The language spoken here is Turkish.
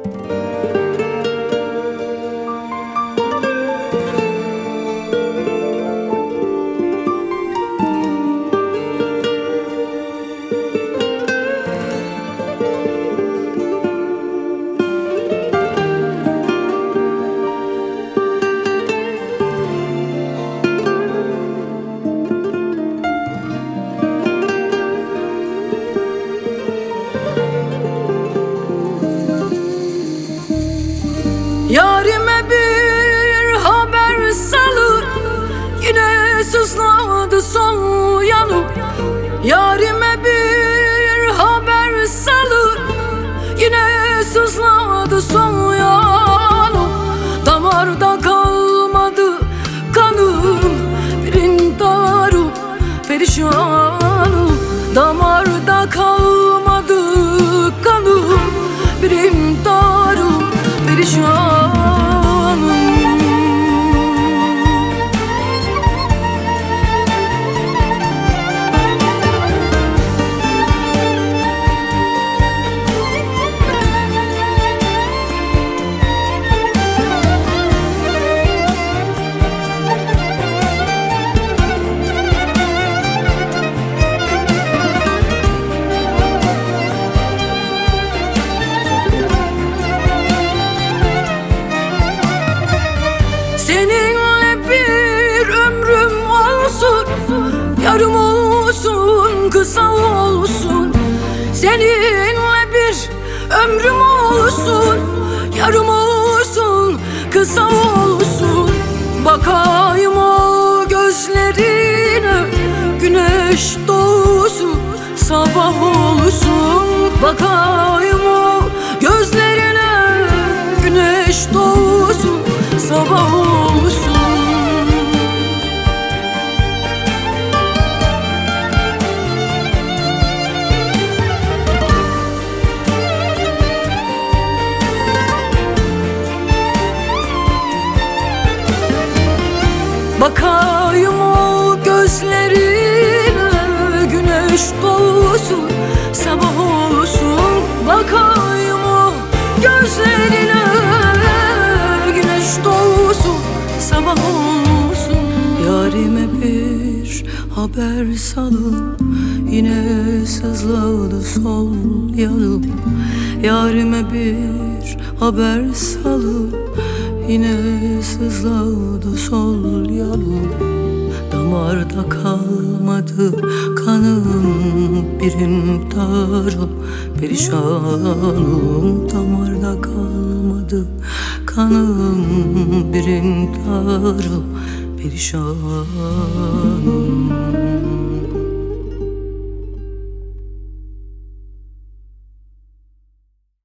Yarime bir haber salır, yine sızladı sol yanım. Yarime bir haber salır, yine sızladı sol yanım. Damarda kalmadı kanım, bir intiharım perişanım. Damarda kalmadı kanım, bir intiharım perişanım. Seninle bir ömrüm olsun, yarım olsun, kısa olsun. Seninle bir ömrüm olsun, yarım olsun, kısa olsun. Bakayım o gözlerine, güneş doğsun, sabah olsun. Bakayım o gözlerine, güneş doğsun, sabah olsun. Bakayım o gözlerine, güneş doğsun, sabah olsun. Bakayım o gözlerine, güneş doğsun, sabah olsun. Yarime bir haber salın, yine sızladı sol yanım. Yarime bir haber salın, yine sızladı sol yanım. Damarda kalmadı kanım, bir intiharım perişanım. Damarda kalmadı kanım, bir intiharım perişanım.